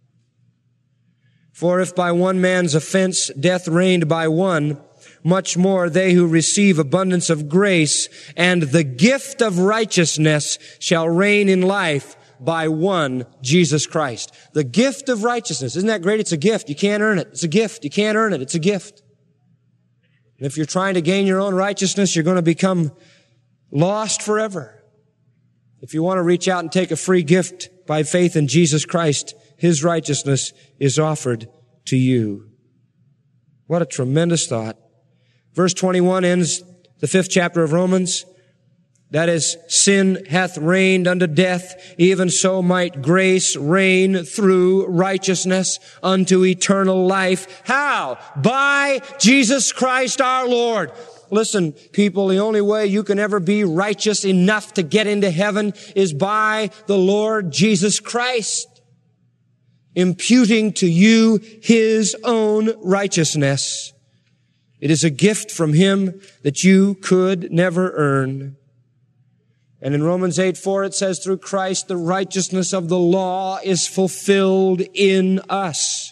For if by one man's offense death reigned by one, much more they who receive abundance of grace and the gift of righteousness shall reign in life by one, Jesus Christ. The gift of righteousness. Isn't that great? It's a gift. You can't earn it. It's a gift. You can't earn it. It's a gift. And if you're trying to gain your own righteousness, you're going to become lost forever. If you want to reach out and take a free gift by faith in Jesus Christ, His righteousness is offered to you. What a tremendous thought. Verse twenty-one ends the fifth chapter of Romans. That is, sin hath reigned unto death, even so might grace reign through righteousness unto eternal life. How? By Jesus Christ our Lord. Listen, people, the only way you can ever be righteous enough to get into heaven is by the Lord Jesus Christ, imputing to you His own righteousness. It is a gift from Him that you could never earn. And in Romans eight four it says, through Christ the righteousness of the law is fulfilled in us.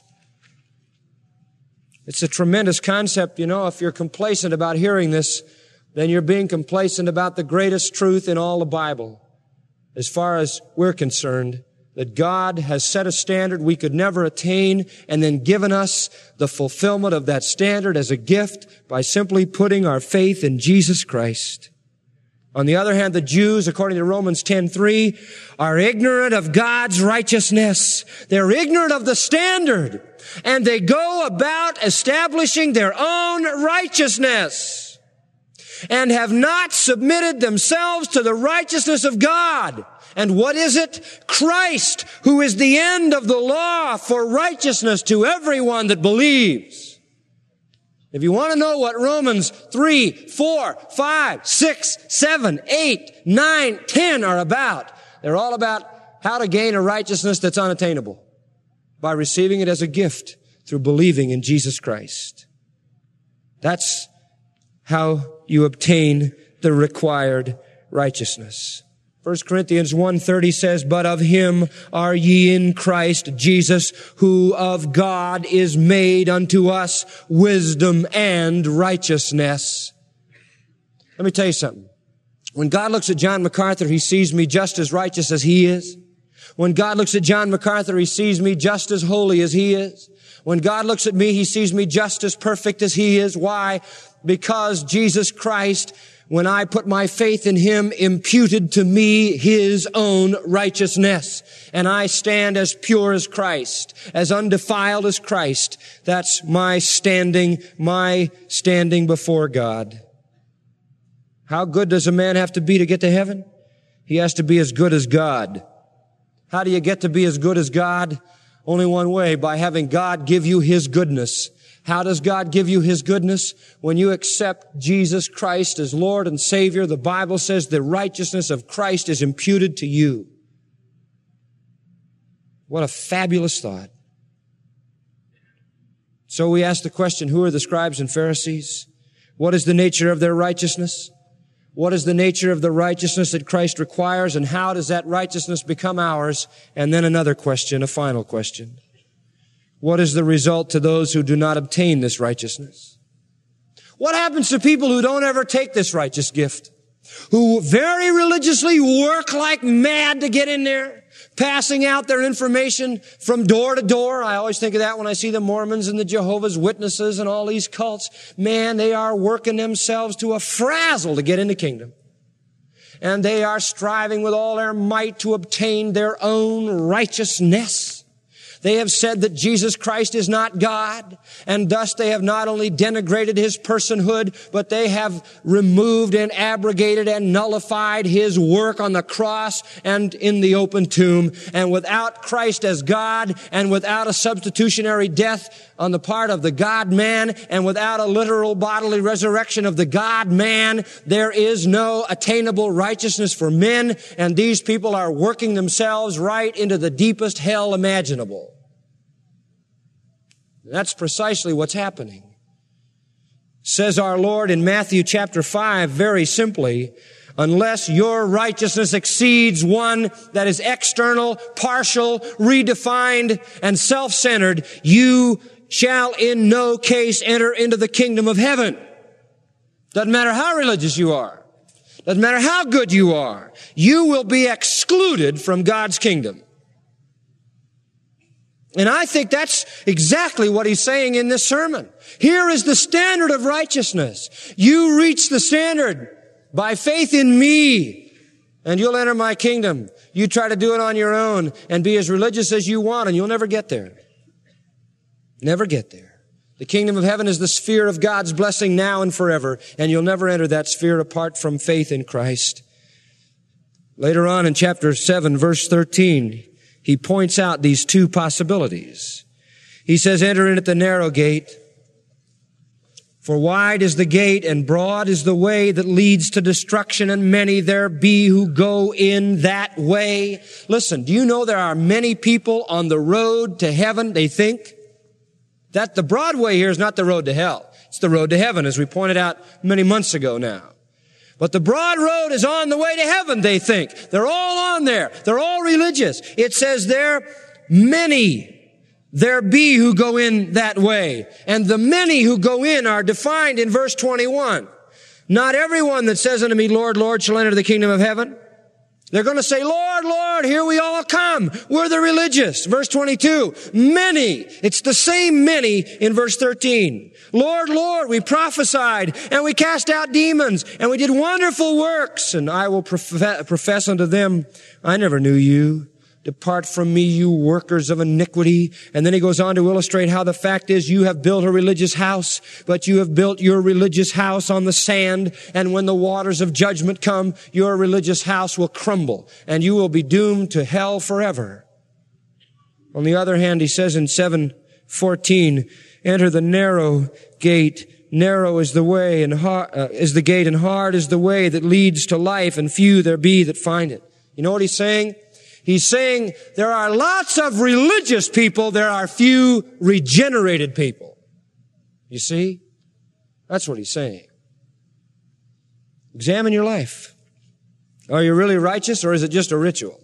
It's a tremendous concept, you know. If you're complacent about hearing this, then you're being complacent about the greatest truth in all the Bible. As far as we're concerned, that God has set a standard we could never attain and then given us the fulfillment of that standard as a gift by simply putting our faith in Jesus Christ. On the other hand, the Jews, according to Romans ten three, are ignorant of God's righteousness. They're ignorant of the standard. And they go about establishing their own righteousness and have not submitted themselves to the righteousness of God. And what is it? Christ, who is the end of the law for righteousness to everyone that believes. If you want to know what Romans three, four, five, six, seven, eight, nine, ten are about, they're all about how to gain a righteousness that's unattainable by receiving it as a gift through believing in Jesus Christ. That's how you obtain the required righteousness. First Corinthians one thirty says, but of Him are ye in Christ Jesus, who of God is made unto us wisdom and righteousness. Let me tell you something. When God looks at John MacArthur, He sees me just as righteous as he is. When God looks at John MacArthur, He sees me just as holy as he is. When God looks at me, He sees me just as perfect as he is. Why? Because Jesus Christ, when I put my faith in Him, imputed to me His own righteousness. And I stand as pure as Christ, as undefiled as Christ. That's my standing, my standing before God. How good does a man have to be to get to heaven? He has to be as good as God. How do you get to be as good as God? Only one way, by having God give you His goodness. How does God give you His goodness? When you accept Jesus Christ as Lord and Savior, the Bible says the righteousness of Christ is imputed to you. What a fabulous thought. So we ask the question, who are the scribes and Pharisees? What is the nature of their righteousness? What is the nature of the righteousness that Christ requires, and how does that righteousness become ours? And then another question, a final question. What is the result to those who do not obtain this righteousness? What happens to people who don't ever take this righteous gift? Who very religiously work like mad to get in there, passing out their information from door to door. I always think of that when I see the Mormons and the Jehovah's Witnesses and all these cults. Man, they are working themselves to a frazzle to get in the kingdom. And they are striving with all their might to obtain their own righteousness. They have said that Jesus Christ is not God, and thus they have not only denigrated His personhood, but they have removed and abrogated and nullified His work on the cross and in the open tomb. And without Christ as God, and without a substitutionary death on the part of the God-man, and without a literal bodily resurrection of the God-man, there is no attainable righteousness for men, and these people are working themselves right into the deepest hell imaginable. That's precisely what's happening. Says our Lord in Matthew chapter five, very simply, unless your righteousness exceeds one that is external, partial, redefined, and self-centered, you shall in no case enter into the kingdom of heaven. Doesn't matter how religious you are. Doesn't matter how good you are. You will be excluded from God's kingdom. And I think that's exactly what He's saying in this sermon. Here is the standard of righteousness. You reach the standard by faith in me, and you'll enter my kingdom. You try to do it on your own and be as religious as you want, and you'll never get there. Never get there. The kingdom of heaven is the sphere of God's blessing now and forever, and you'll never enter that sphere apart from faith in Christ. Later on in chapter seven, verse thirteen, He points out these two possibilities. He says, enter in at the narrow gate, for wide is the gate and broad is the way that leads to destruction, and many there be who go in that way. Listen, do you know there are many people on the road to heaven, they think? That the broad way here is not the road to hell. It's the road to heaven, as we pointed out many months ago now. But the broad road is on the way to heaven, they think. They're all on there. They're all religious. It says there, many there be who go in that way. And the many who go in are defined in verse twenty-one. Not everyone that says unto me, Lord, Lord, shall enter the kingdom of heaven. They're going to say, Lord, Lord, here we all come. We're the religious. Verse twenty-two, many. It's the same many in verse thirteen. Lord, Lord, we prophesied and we cast out demons and we did wonderful works. And I will prof- profess unto them, I never knew you. Depart from me, you workers of iniquity. And then he goes on to illustrate how the fact is you have built a religious house, but you have built your religious house on the sand. And when the waters of judgment come, your religious house will crumble and you will be doomed to hell forever. On the other hand, he says in seven fourteen, enter the narrow gate. Narrow is the way and hard, uh, is the gate and hard is the way that leads to life, and few there be that find it. You know what he's saying? He's saying there are lots of religious people, there are few regenerated people. You see? That's what he's saying. Examine your life. Are you really righteous, or is it just a ritual?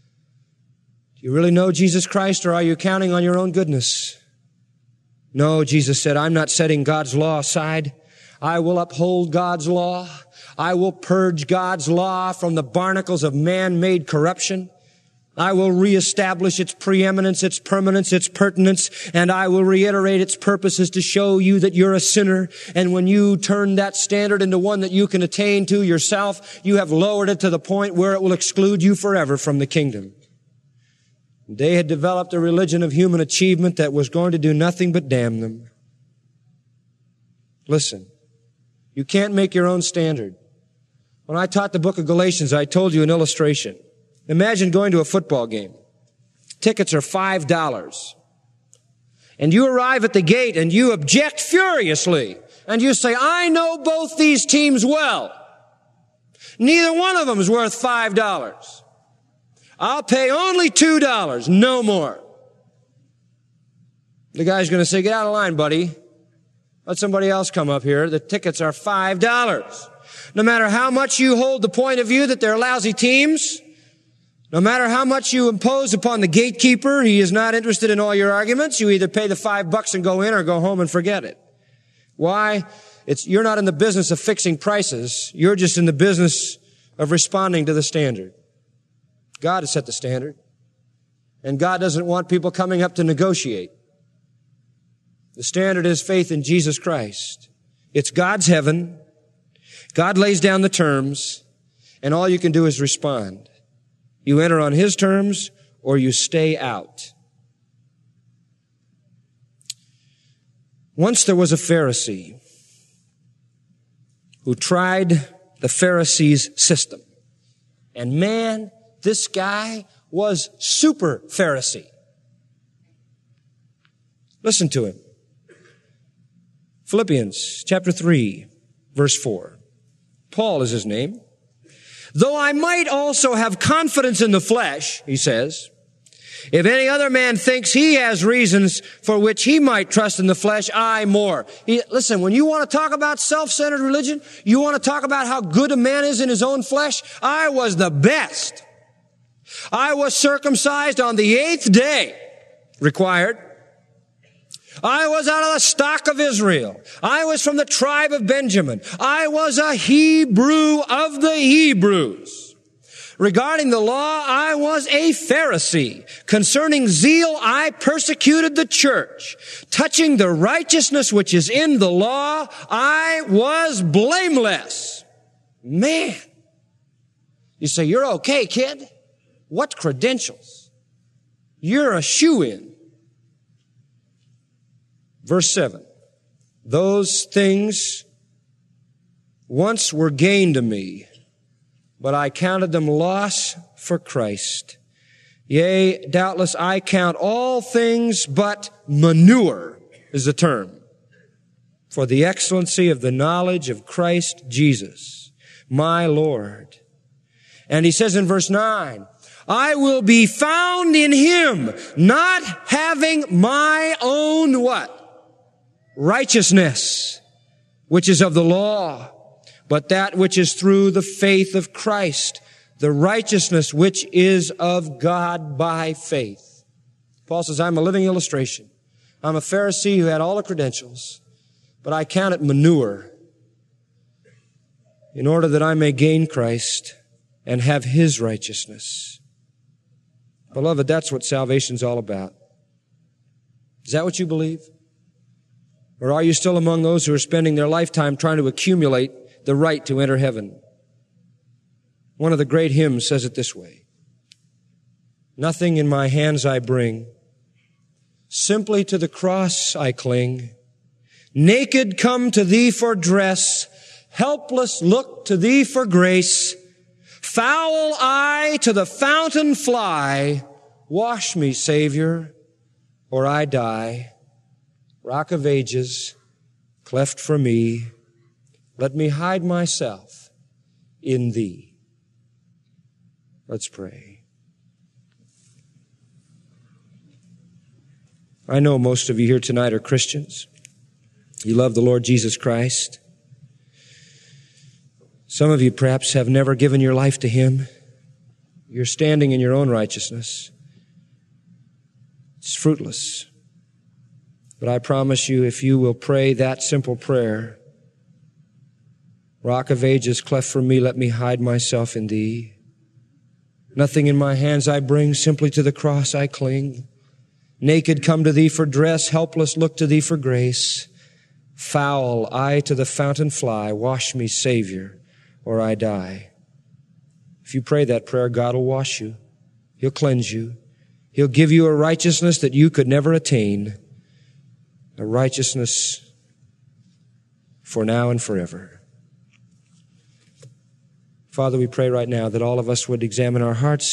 Do you really know Jesus Christ, or are you counting on your own goodness? No, Jesus said, I'm not setting God's law aside. I will uphold God's law. I will purge God's law from the barnacles of man-made corruption. I will reestablish its preeminence, its permanence, its pertinence, and I will reiterate its purposes to show you that you're a sinner. And when you turn that standard into one that you can attain to yourself, you have lowered it to the point where it will exclude you forever from the kingdom. They had developed a religion of human achievement that was going to do nothing but damn them. Listen, you can't make your own standard. When I taught the book of Galatians, I told you an illustration. Imagine going to a football game. Tickets are five dollars. And you arrive at the gate and you object furiously. And you say, I know both these teams well. Neither one of them is worth five dollars. I'll pay only two dollars, no more. The guy's going to say, get out of line, buddy. Let somebody else come up here. The tickets are five dollars. No matter how much you hold the point of view that they're lousy teams, no matter how much you impose upon the gatekeeper, he is not interested in all your arguments. You either pay the five bucks and go in or go home and forget it. Why? It's, you're not in the business of fixing prices. You're just in the business of responding to the standard. God has set the standard. And God doesn't want people coming up to negotiate. The standard is faith in Jesus Christ. It's God's heaven. God lays down the terms, and all you can do is respond. You enter on His terms, or you stay out. Once there was a Pharisee who tried the Pharisees' system. And man, this guy was super Pharisee. Listen to him. Philippians chapter three, verse four. Paul is his name. Though I might also have confidence in the flesh, he says, if any other man thinks he has reasons for which he might trust in the flesh, I more. He, listen, when you want to talk about self-centered religion, you want to talk about how good a man is in his own flesh, I was the best. I was circumcised on the eighth day required. I was out of the stock of Israel. I was from the tribe of Benjamin. I was a Hebrew of the Hebrews. Regarding the law, I was a Pharisee. Concerning zeal, I persecuted the church. Touching the righteousness which is in the law, I was blameless. Man. You say, you're okay, kid. What credentials? You're a shoo-in. Verse seven, those things once were gain to me, but I counted them loss for Christ. Yea, doubtless I count all things but manure is the term, for the excellency of the knowledge of Christ Jesus, my Lord. And he says in verse nine, I will be found in Him, not having my own what? Righteousness, which is of the law, but that which is through the faith of Christ, the righteousness which is of God by faith. Paul says, I'm a living illustration. I'm a Pharisee who had all the credentials, but I count it manure in order that I may gain Christ and have His righteousness. Beloved, that's what salvation's all about. Is that what you believe? Or are you still among those who are spending their lifetime trying to accumulate the right to enter heaven? One of the great hymns says it this way. Nothing in my hands I bring. Simply to the cross I cling. Naked come to Thee for dress. Helpless look to Thee for grace. Foul I to the fountain fly. Wash me, Savior, or I die. Rock of ages, cleft for me, let me hide myself in Thee. Let's pray. I know most of you here tonight are Christians. You love the Lord Jesus Christ. Some of you perhaps have never given your life to Him. You're standing in your own righteousness. It's fruitless. But I promise you, if you will pray that simple prayer, Rock of ages, cleft for me, let me hide myself in Thee. Nothing in my hands I bring, simply to the cross I cling. Naked come to Thee for dress, helpless look to Thee for grace. Foul I to the fountain fly, wash me, Savior, or I die. If you pray that prayer, God will wash you. He'll cleanse you. He'll give you a righteousness that you could never attain. A righteousness for now and forever. Father, we pray right now that all of us would examine our hearts,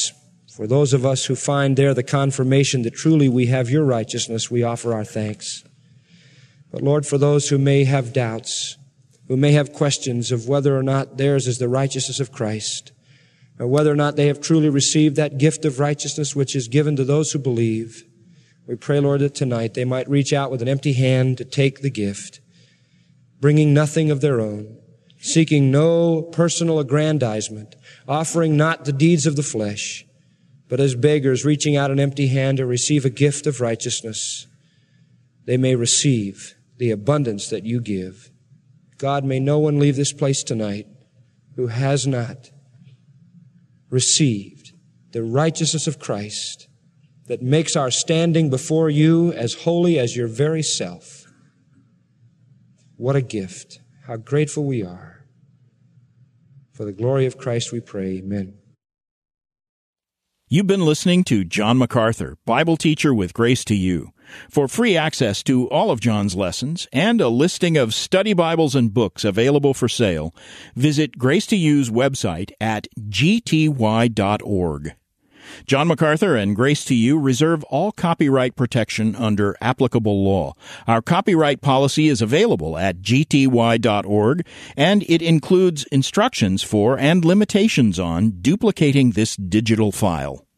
For those of us who find there the confirmation that truly we have your righteousness, we offer our thanks. But Lord, for those who may have doubts, who may have questions of whether or not theirs is the righteousness of Christ, or whether or not they have truly received that gift of righteousness which is given to those who believe, we pray, Lord, that tonight they might reach out with an empty hand to take the gift, bringing nothing of their own, seeking no personal aggrandizement, offering not the deeds of the flesh, but as beggars reaching out an empty hand to receive a gift of righteousness, they may receive the abundance that you give. God, may no one leave this place tonight who has not received the righteousness of Christ that makes our standing before you as holy as your very self. What a gift. How grateful we are. For the glory of Christ we pray. Amen. You've been listening to John MacArthur, Bible teacher with Grace to You. For free access to all of John's lessons and a listing of study Bibles and books available for sale, visit Grace to You's website at g t y dot org. John MacArthur and Grace to You reserve all copyright protection under applicable law. Our copyright policy is available at g t y dot org, and it includes instructions for and limitations on duplicating this digital file.